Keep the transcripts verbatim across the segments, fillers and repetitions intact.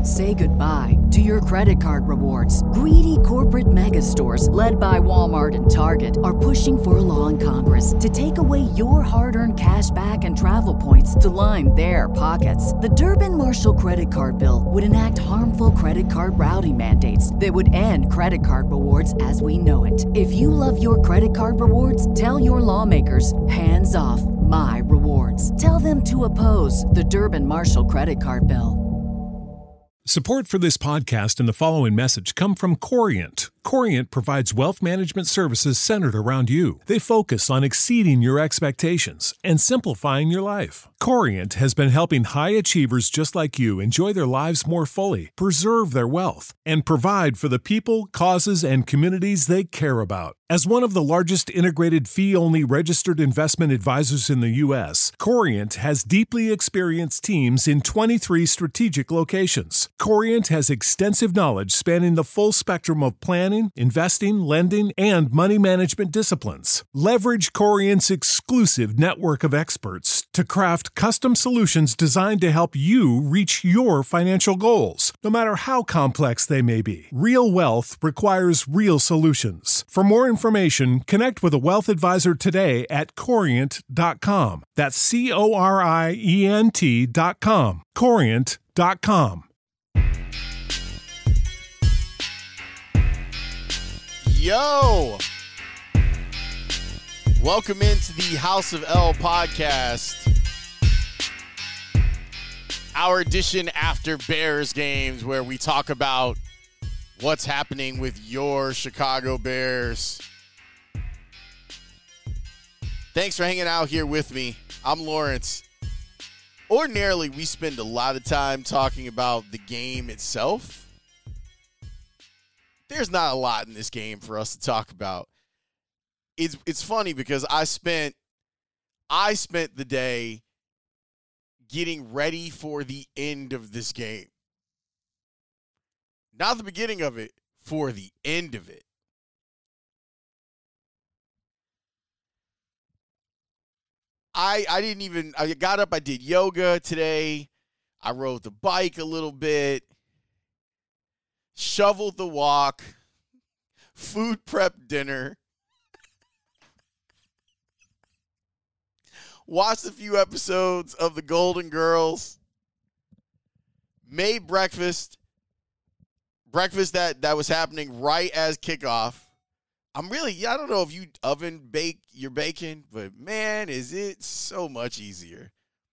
Say goodbye to your credit card rewards. Greedy corporate mega stores, led by Walmart and Target, are pushing for a law in Congress to take away your hard-earned cash back and travel points to line their pockets. The Durbin-Marshall credit card bill would enact harmful credit card routing mandates that would end credit card rewards as we know it. If you love your credit card rewards, tell your lawmakers, hands off my rewards. Tell them to oppose the Durbin-Marshall credit card bill. Support for this podcast and the following message come from Corient. Corient provides wealth management services centered around you. They focus on exceeding your expectations and simplifying your life. Corient has been helping high achievers just like you enjoy their lives more fully, preserve their wealth, and provide for the people, causes, and communities they care about. As one of the largest integrated fee-only registered investment advisors in the U S, Corient has deeply experienced teams in twenty-three strategic locations. Corient has extensive knowledge spanning the full spectrum of planning, investing, lending, and money management disciplines. Leverage Corient's exclusive network of experts to craft custom solutions designed to help you reach your financial goals, no matter how complex they may be. Real wealth requires real solutions. For more information, connect with a wealth advisor today at corient dot com. That's C O R I E N T dot com. corient dot com. Yo! Welcome into the House of L podcast. Our edition after Bears games where we talk about what's happening with your Chicago Bears. Thanks for hanging out here with me. I'm Lawrence. Ordinarily, we spend a lot of time talking about the game itself. There's not a lot in this game for us to talk about. It's it's funny because I spent I spent the day getting ready for the end of this game. Not the beginning of it, for the end of it. I I didn't even I got up, I did yoga today. I rode the bike a little bit. Shoveled the walk, food prep dinner, watched a few episodes of The Golden Girls, made breakfast, breakfast that, that was happening right as kickoff. I'm really, I don't know if you oven bake your bacon, but man, is it so much easier.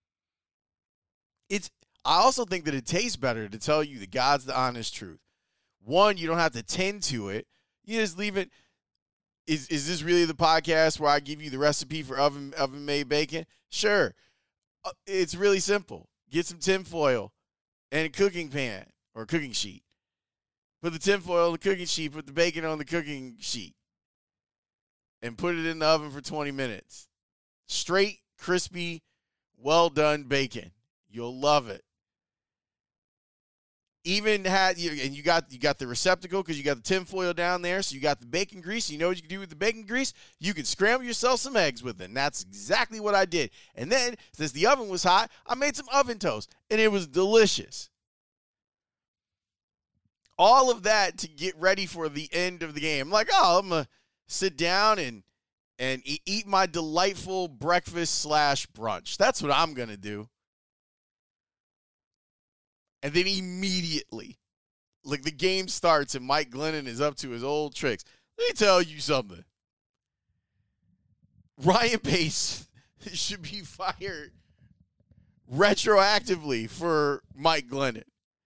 It's. I also think that it tastes better, to tell you the God's the honest truth. One, you don't have to tend to it. You just leave it. Is is this really the podcast where I give you the recipe for oven oven made bacon? Sure. Uh, it's really simple. Get some tinfoil and a cooking pan or a cooking sheet. Put the tinfoil on the cooking sheet. Put the bacon on the cooking sheet. And put it in the oven for twenty minutes. Straight, crispy, well done bacon. You'll love it. Even had you and you got you got the receptacle because you got the tinfoil down there, so you got the bacon grease. You know what you can do with the bacon grease? You can scramble yourself some eggs with it. And that's exactly what I did. And then, since the oven was hot, I made some oven toast, and it was delicious. All of that to get ready for the end of the game. I'm like, oh, I'm gonna sit down and and eat my delightful breakfast slash brunch. That's what I'm gonna do. And then immediately, like the game starts and Mike Glennon is up to his old tricks. Let me tell you something. Ryan Pace should be fired retroactively for Mike Glennon.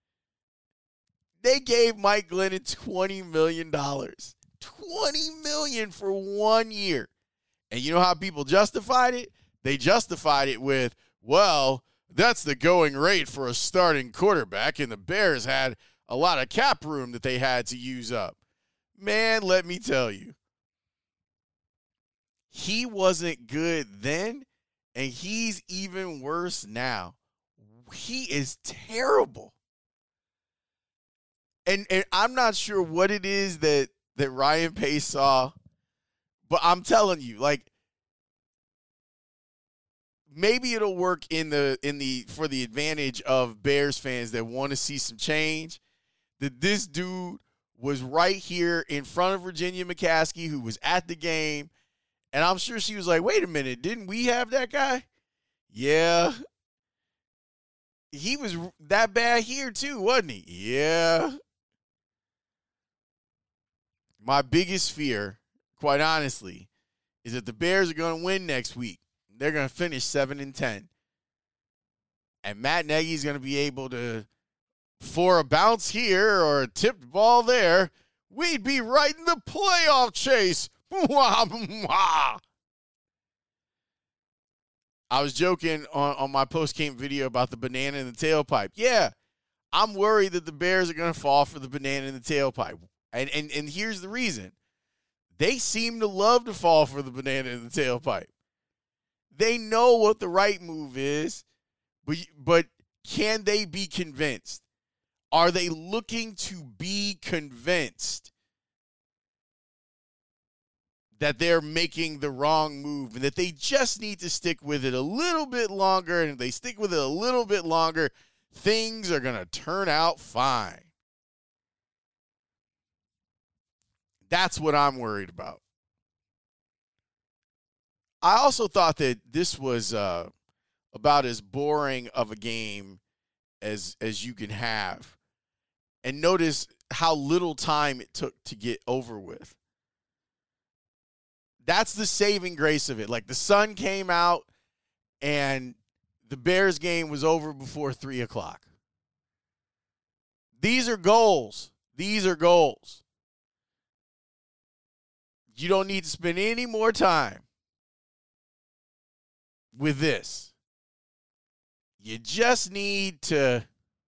They gave Mike Glennon twenty million dollars. twenty million dollars for one year. And you know how people justified it? They justified it with, well, that's the going rate for a starting quarterback, and the Bears had a lot of cap room that they had to use up. Man, let me tell you. He wasn't good then, and he's even worse now. He is terrible. And and I'm not sure what it is that, that Ryan Pace saw, but I'm telling you, like, maybe it'll work in the in the for the advantage of Bears fans that want to see some change. That this dude was right here in front of Virginia McCaskey, who was at the game, and I'm sure she was like, "Wait a minute, didn't we have that guy?" Yeah. He was that bad here too, wasn't he? Yeah. My biggest fear, quite honestly, is that the Bears are going to win next week. They're going to finish seven and ten. And Matt Nagy's going to be able to, for a bounce here or a tipped ball there, we'd be right in the playoff chase. I was joking on, on my post-game video about the banana in the tailpipe. Yeah, I'm worried that the Bears are going to fall for the banana in the tailpipe. And, and, and here's the reason. They seem to love to fall for the banana in the tailpipe. They know what the right move is, but, but can they be convinced? Are they looking to be convinced that they're making the wrong move and that they just need to stick with it a little bit longer? And if they stick with it a little bit longer, things are going to turn out fine. That's what I'm worried about. I also thought that this was uh, about as boring of a game as as you can have. And notice how little time it took to get over with. That's the saving grace of it. Like, the sun came out and the Bears game was over before three o'clock. These are goals. These are goals. You don't need to spend any more time with this. You just need to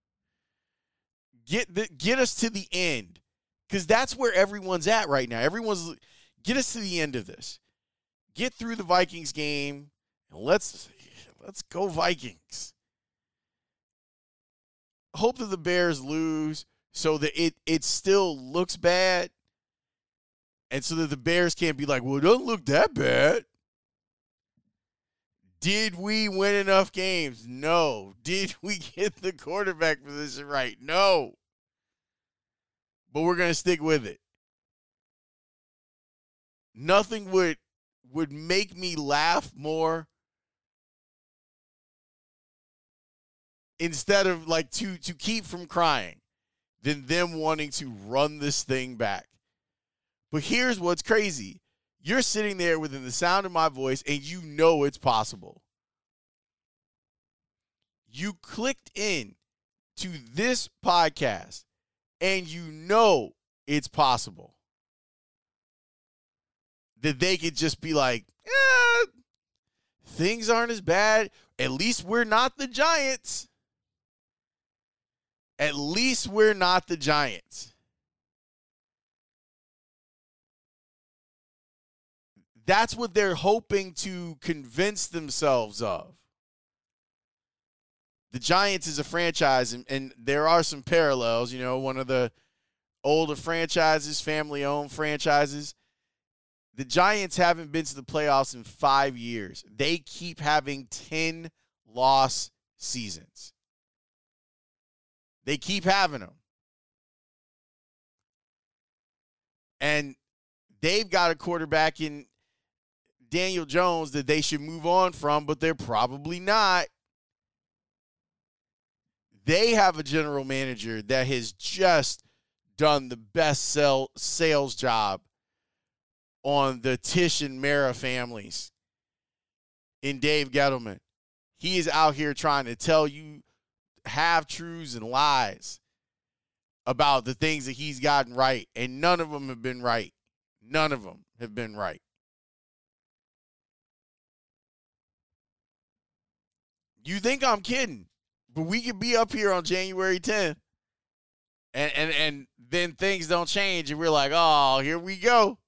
get the, get us to the end, because that's where everyone's at right now. Everyone's get us to the end of this. Get through the Vikings game, and let's let's go Vikings. Hope that the Bears lose so that it it still looks bad, and so that the Bears can't be like, well, it doesn't look that bad. Did we win enough games? No. Did we get the quarterback position right? No. But we're going to stick with it. Nothing would would make me laugh more instead of like to to keep from crying than them wanting to run this thing back. But here's what's crazy. You're sitting there within the sound of my voice, and you know it's possible. You clicked in to this podcast, and you know it's possible that they could just be like, eh, things aren't as bad. At least we're not the Giants. At least we're not the Giants. That's what they're hoping to convince themselves of. The Giants is a franchise, and, and there are some parallels. You know, one of the older franchises, family-owned franchises. The Giants haven't been to the playoffs in five years. They keep having ten-loss seasons. They keep having them. And they've got a quarterback in Daniel Jones that they should move on from, but they're probably not. They have a general manager that has just done the best sell, sales job on the Tisch and Mara families in Dave Gettleman. He is out here trying to tell you half-truths and lies about the things that he's gotten right, and none of them have been right. None of them have been right. You think I'm kidding, but we could be up here on January tenth, and, and, and then things don't change, and we're like, oh, here we go.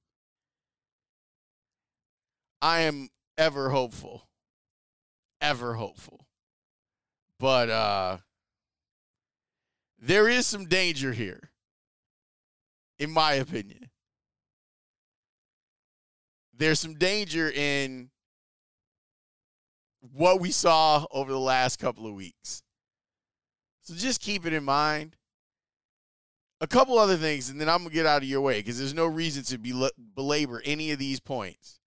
I am ever hopeful. Ever hopeful. But uh, there is some danger here, in my opinion. There's some danger in what we saw over the last couple of weeks. So just keep it in mind. A couple other things, and then I'm going to get out of your way because there's no reason to bel- belabor any of these points.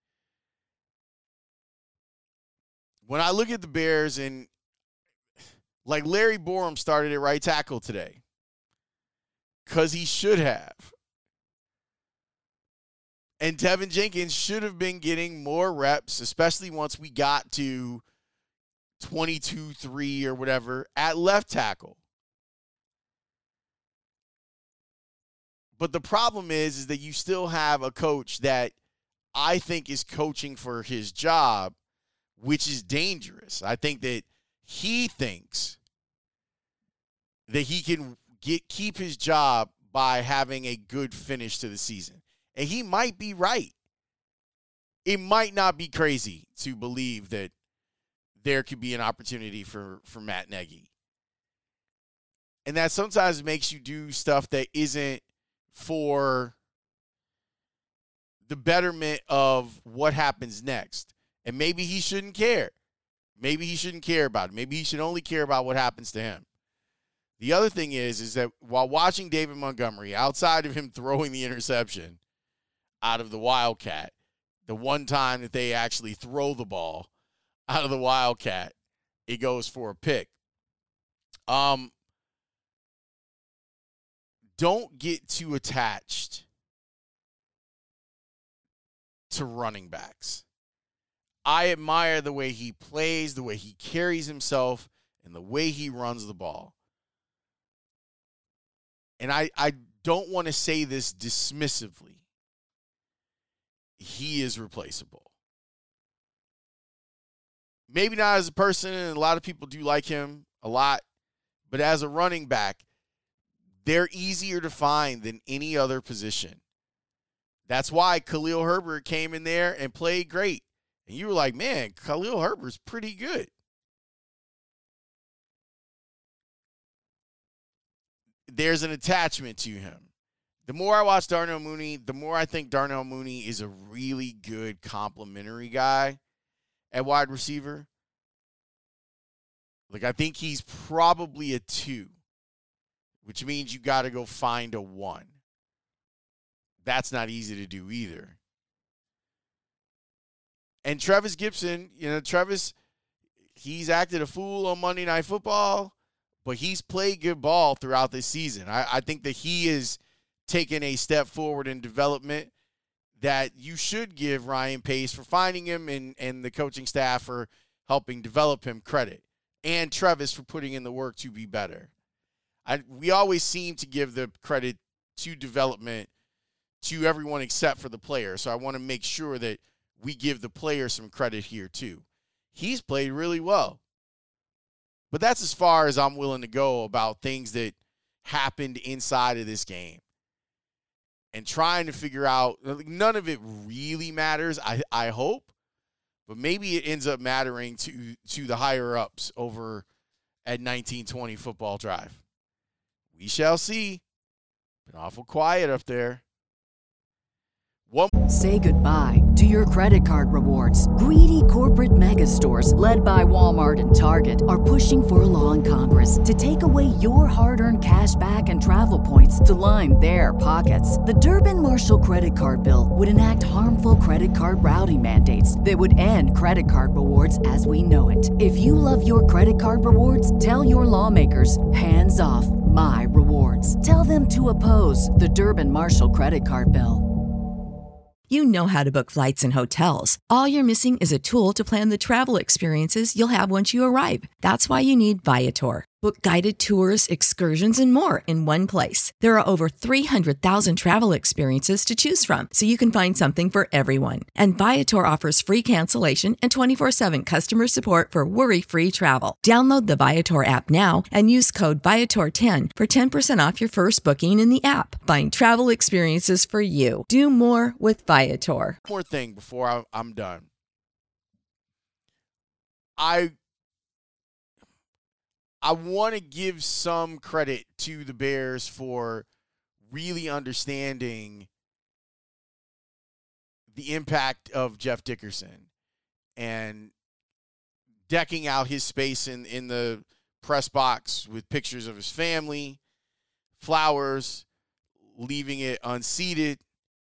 When I look at the Bears, and like Larry Borum started at right tackle today because he should have. And Tevin Jenkins should have been getting more reps, especially once we got to twenty-two three or whatever at left tackle. But the problem is, is that you still have a coach that I think is coaching for his job, which is dangerous. I think that he thinks that he can get keep his job by having a good finish to the season. And he might be right. It might not be crazy to believe that there could be an opportunity for, for Matt Nagy. And that sometimes makes you do stuff that isn't for the betterment of what happens next. And maybe he shouldn't care. Maybe he shouldn't care about it. Maybe he should only care about what happens to him. The other thing is, is that while watching David Montgomery, outside of him throwing the interception out of the Wildcat, the one time that they actually throw the ball out of the Wildcat, it goes for a pick. Um, don't get too attached to running backs. I admire the way he plays, the way he carries himself, and the way he runs the ball. And I, I don't want to say this dismissively. He is replaceable. Maybe not as a person, and a lot of people do like him a lot, but as a running back, they're easier to find than any other position. That's why Khalil Herbert came in there and played great. And you were like, man, Khalil Herbert's pretty good. There's an attachment to him. The more I watch Darnell Mooney, the more I think Darnell Mooney is a really good complimentary guy at wide receiver. Like, I think he's probably a two, which means you got to go find a one. That's not easy to do either. And Trevis Gibson, you know, Trevis, he's acted a fool on Monday Night Football, but he's played good ball throughout this season. I, I think that he is taking a step forward in development that you should give Ryan Pace for finding him and, and the coaching staff for helping develop him credit, and Trevis for putting in the work to be better. I, we always seem to give the credit to development to everyone except for the player, so I want to make sure that we give the player some credit here too. He's played really well. But that's as far as I'm willing to go about things that happened inside of this game. And trying to figure out, none of it really matters, I, I hope. But maybe it ends up mattering to, to the higher-ups over at nineteen twenty Football Drive. We shall see. Been awful quiet up there. One. Say goodbye to your credit card rewards. Greedy corporate mega stores, led by Walmart and Target, are pushing for a law in Congress to take away your hard-earned cash back and travel points to line their pockets. The Durbin-Marshall credit card bill would enact harmful credit card routing mandates that would end credit card rewards as we know it. If you love your credit card rewards, tell your lawmakers, hands off my rewards. Tell them to oppose the Durbin-Marshall credit card bill. You know how to book flights and hotels. All you're missing is a tool to plan the travel experiences you'll have once you arrive. That's why you need Viator. Book guided tours, excursions, and more in one place. There are over three hundred thousand travel experiences to choose from, so you can find something for everyone. And Viator offers free cancellation and twenty-four seven customer support for worry-free travel. Download the Viator app now and use code Viator ten for ten percent off your first booking in the app. Find travel experiences for you. Do more with Viator. One more thing before I, I'm done. I... I want to give some credit to the Bears for really understanding the impact of Jeff Dickerson and decking out his space in, in the press box with pictures of his family, flowers, leaving it unseated.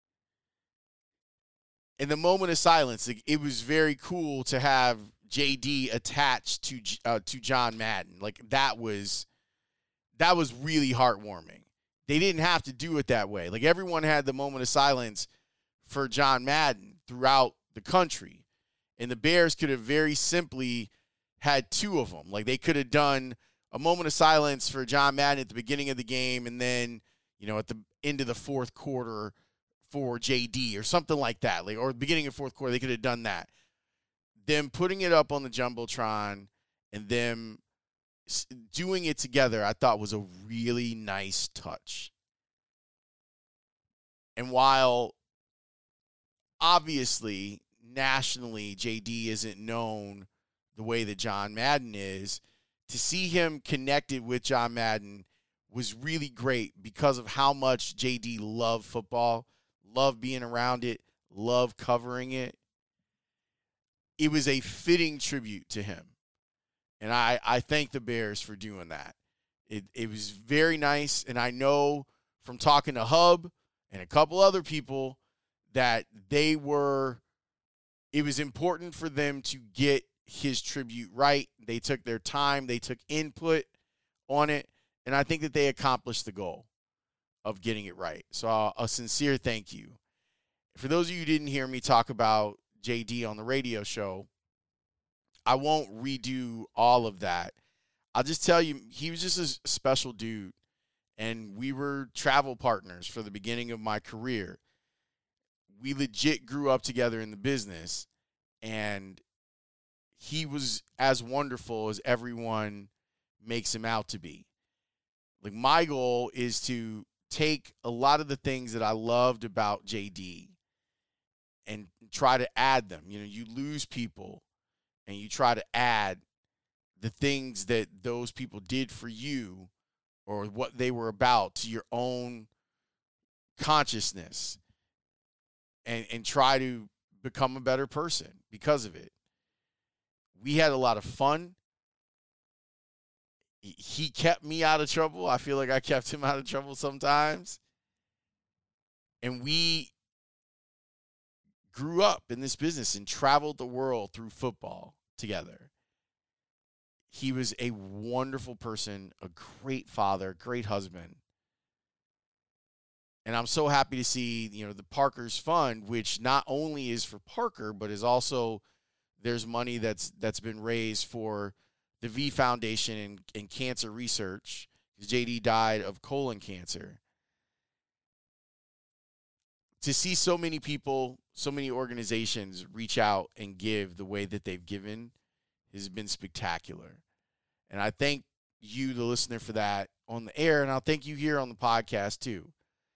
In the moment of silence, it, it was very cool to have J D attached to uh, to John Madden. Like that was that was really heartwarming. They didn't have to do it that way. Like everyone had the moment of silence for John Madden throughout the country, and the Bears could have very simply had two of them. Like they could have done a moment of silence for John Madden at the beginning of the game, and then you know at the end of the fourth quarter for J D or something like that, like or beginning of fourth quarter, they could have done that. Them putting it up on the Jumbotron and them doing it together, I thought was a really nice touch. And while obviously nationally J D isn't known the way that John Madden is, to see him connected with John Madden was really great because of how much J D loved football. Love being around it, love covering it. It was a fitting tribute to him. And I, I thank the Bears for doing that. It it was very nice, and I know from talking to Hub and a couple other people that they were, it was important for them to get his tribute right. They took their time, they took input on it, and I think that they accomplished the goal of getting it right. So uh, a sincere thank you. For those of you who didn't hear me talk about J D on the radio show, I won't redo all of that. I'll just tell you, he was just a special dude, and we were travel partners for the beginning of my career. We legit grew up together in the business, and he was as wonderful as everyone makes him out to be. Like, my goal is to take a lot of the things that I loved about J D and try to add them. You know, you lose people and you try to add the things that those people did for you or what they were about to your own consciousness and, and try to become a better person because of it. We had a lot of fun. He kept me out of trouble. I feel like I kept him out of trouble sometimes. And we grew up in this business and traveled the world through football together. He was a wonderful person, a great father, great husband. And I'm so happy to see, you know, the Parker's Fund, which not only is for Parker, but is also, there's money that's that's been raised for the V Foundation and, and cancer research. J D died of colon cancer. To see so many people, so many organizations reach out and give the way that they've given has been spectacular. And I thank you, the listener, for that on the air, and I'll thank you here on the podcast too.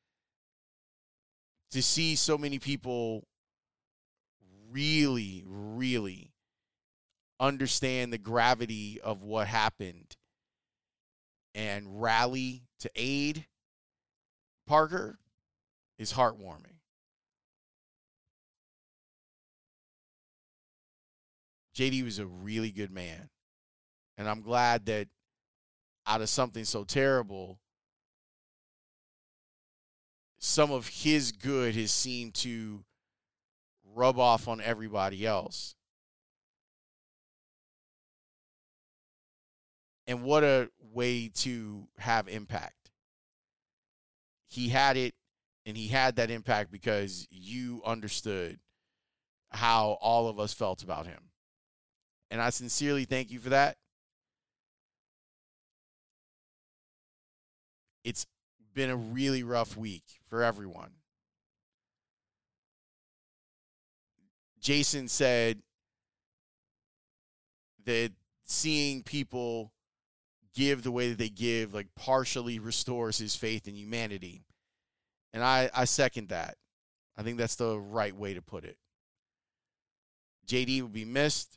To see so many people really, really understand the gravity of what happened and rally to aid Parker is heartwarming. J D was a really good man, and I'm glad that out of something so terrible, some of his good has seemed to rub off on everybody else. And what a way to have impact. He had it, and he had that impact because you understood how all of us felt about him. And I sincerely thank you for that. It's been a really rough week for everyone. Jason said that seeing people give the way that they give, like, partially restores his faith in humanity. And I, I second that. I think that's the right way to put it. J D will be missed.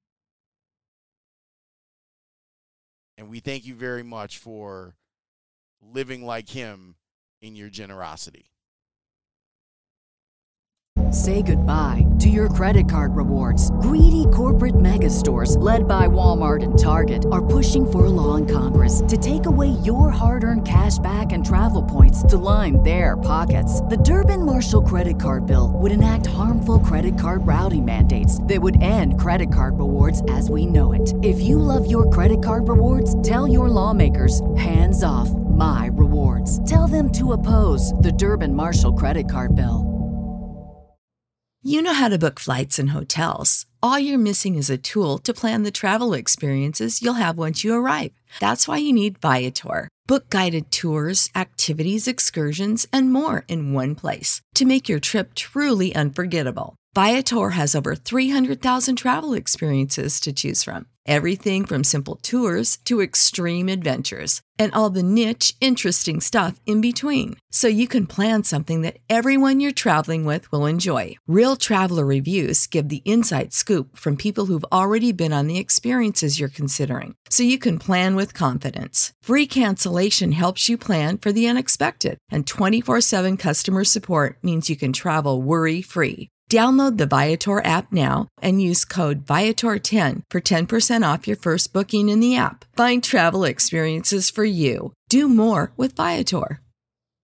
And we thank you very much for living like him in your generosity. Say goodbye to your credit card rewards. Greedy corporate mega stores, led by Walmart and Target, are pushing for a law in Congress to take away your hard-earned cash back and travel points to line their pockets. The Durbin-Marshall credit card bill would enact harmful credit card routing mandates that would end credit card rewards as we know it. If you love your credit card rewards, tell your lawmakers, hands off my rewards. Tell them to oppose the Durbin-Marshall credit card bill. You know how to book flights and hotels. All you're missing is a tool to plan the travel experiences you'll have once you arrive. That's why you need Viator. Book guided tours, activities, excursions, and more in one place to make your trip truly unforgettable. Viator has over three hundred thousand travel experiences to choose from. Everything from simple tours to extreme adventures and all the niche, interesting stuff in between. So you can plan something that everyone you're traveling with will enjoy. Real traveler reviews give the inside scoop from people who've already been on the experiences you're considering. So you can plan with confidence. Free cancellation helps you plan for the unexpected. And twenty-four seven customer support means you can travel worry-free. Download the Viator app now and use code Viator ten for ten percent off your first booking in the app. Find travel experiences for you. Do more with Viator.